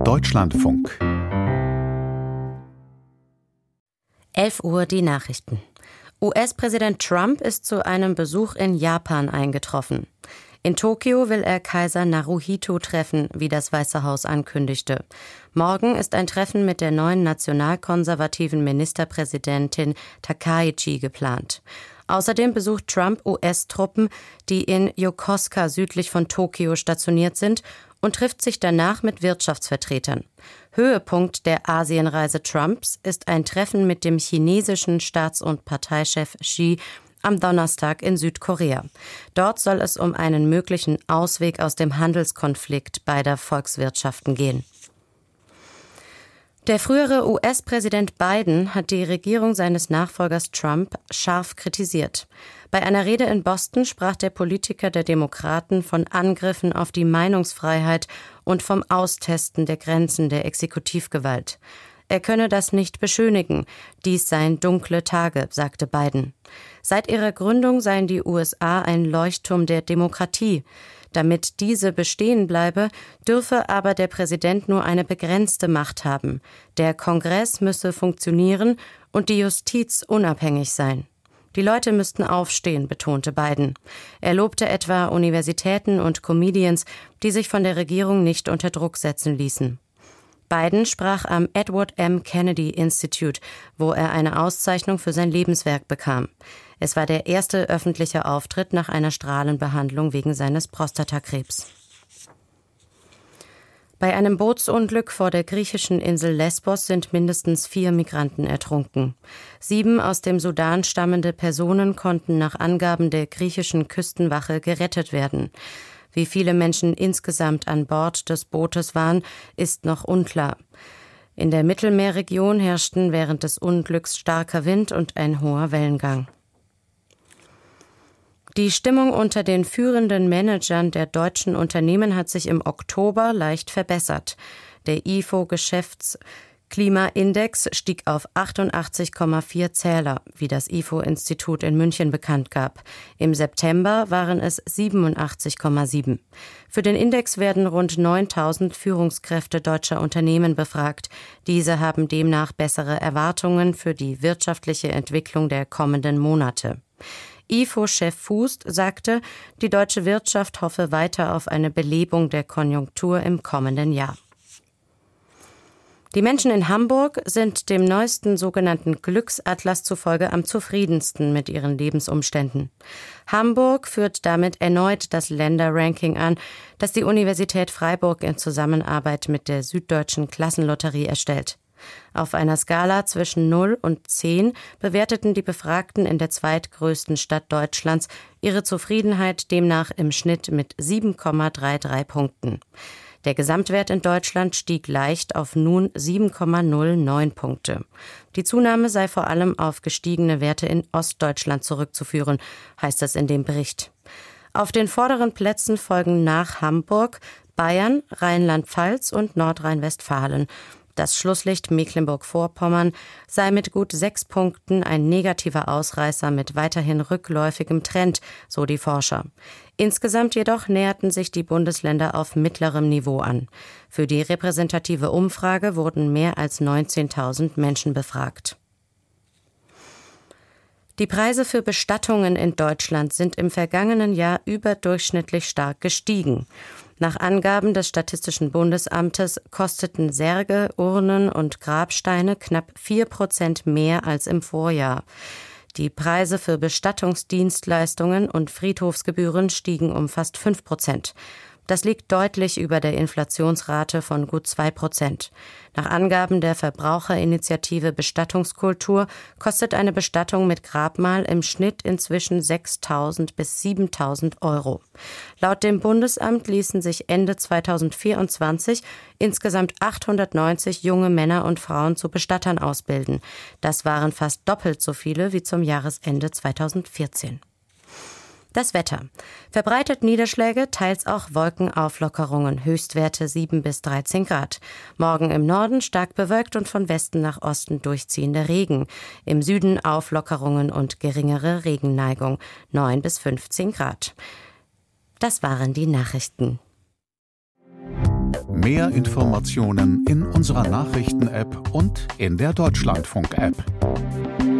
Deutschlandfunk. 11 Uhr die Nachrichten. US-Präsident Trump ist zu einem Besuch in Japan eingetroffen. In Tokio will er Kaiser Naruhito treffen, wie das Weiße Haus ankündigte. Morgen ist ein Treffen mit der neuen nationalkonservativen Ministerpräsidentin Takaichi geplant. Außerdem besucht Trump US-Truppen, die in Yokosuka südlich von Tokio stationiert sind, und trifft sich danach mit Wirtschaftsvertretern. Höhepunkt der Asienreise Trumps ist ein Treffen mit dem chinesischen Staats- und Parteichef Xi am Donnerstag in Südkorea. Dort soll es um einen möglichen Ausweg aus dem Handelskonflikt beider Volkswirtschaften gehen. Der frühere US-Präsident Biden hat die Regierung seines Nachfolgers Trump scharf kritisiert. Bei einer Rede in Boston sprach der Politiker der Demokraten von Angriffen auf die Meinungsfreiheit und vom Austesten der Grenzen der Exekutivgewalt. Er könne das nicht beschönigen. Dies seien dunkle Tage, sagte Biden. Seit ihrer Gründung seien die USA ein Leuchtturm der Demokratie. Damit diese bestehen bleibe, dürfe aber der Präsident nur eine begrenzte Macht haben. Der Kongress müsse funktionieren und die Justiz unabhängig sein. Die Leute müssten aufstehen, betonte Biden. Er lobte etwa Universitäten und Comedians, die sich von der Regierung nicht unter Druck setzen ließen. Biden sprach am Edward M. Kennedy Institute, wo er eine Auszeichnung für sein Lebenswerk bekam. Es war der erste öffentliche Auftritt nach einer Strahlenbehandlung wegen seines Prostatakrebs. Bei einem Bootsunglück vor der griechischen Insel Lesbos sind mindestens 4 Migranten ertrunken. 7 aus dem Sudan stammende Personen konnten nach Angaben der griechischen Küstenwache gerettet werden. Wie viele Menschen insgesamt an Bord des Bootes waren, ist noch unklar. In der Mittelmeerregion herrschten während des Unglücks starker Wind und ein hoher Wellengang. Die Stimmung unter den führenden Managern der deutschen Unternehmen hat sich im Oktober leicht verbessert. Der IFO-Geschäftsklimaindex stieg auf 88,4 Zähler, wie das IFO-Institut in München bekannt gab. Im September waren es 87,7. Für den Index werden rund 9.000 Führungskräfte deutscher Unternehmen befragt. Diese haben demnach bessere Erwartungen für die wirtschaftliche Entwicklung der kommenden Monate. IFO-Chef Fußt sagte, die deutsche Wirtschaft hoffe weiter auf eine Belebung der Konjunktur im kommenden Jahr. Die Menschen in Hamburg sind dem neuesten sogenannten Glücksatlas zufolge am zufriedensten mit ihren Lebensumständen. Hamburg führt damit erneut das Länderranking an, das die Universität Freiburg in Zusammenarbeit mit der Süddeutschen Klassenlotterie erstellt. Auf einer Skala zwischen 0 und 10 bewerteten die Befragten in der zweitgrößten Stadt Deutschlands ihre Zufriedenheit demnach im Schnitt mit 7,33 Punkten. Der Gesamtwert in Deutschland stieg leicht auf nun 7,09 Punkte. Die Zunahme sei vor allem auf gestiegene Werte in Ostdeutschland zurückzuführen, heißt es in dem Bericht. Auf den vorderen Plätzen folgen nach Hamburg Bayern, Rheinland-Pfalz und Nordrhein-Westfalen. Das Schlusslicht Mecklenburg-Vorpommern sei mit gut 6 Punkten ein negativer Ausreißer mit weiterhin rückläufigem Trend, so die Forscher. Insgesamt jedoch näherten sich die Bundesländer auf mittlerem Niveau an. Für die repräsentative Umfrage wurden mehr als 19.000 Menschen befragt. Die Preise für Bestattungen in Deutschland sind im vergangenen Jahr überdurchschnittlich stark gestiegen. Nach Angaben des Statistischen Bundesamtes kosteten Särge, Urnen und Grabsteine knapp 4% mehr als im Vorjahr. Die Preise für Bestattungsdienstleistungen und Friedhofsgebühren stiegen um fast 5%. Das liegt deutlich über der Inflationsrate von gut 2%. Nach Angaben der Verbraucherinitiative Bestattungskultur kostet eine Bestattung mit Grabmal im Schnitt inzwischen 6.000 bis 7.000 Euro. Laut dem Bundesamt ließen sich Ende 2024 insgesamt 890 junge Männer und Frauen zu Bestattern ausbilden. Das waren fast doppelt so viele wie zum Jahresende 2014. Das Wetter. Verbreitet Niederschläge, teils auch Wolkenauflockerungen, Höchstwerte 7 bis 13 Grad. Morgen im Norden stark bewölkt und von Westen nach Osten durchziehender Regen. Im Süden Auflockerungen und geringere Regenneigung, 9 bis 15 Grad. Das waren die Nachrichten. Mehr Informationen in unserer Nachrichten-App und in der Deutschlandfunk-App.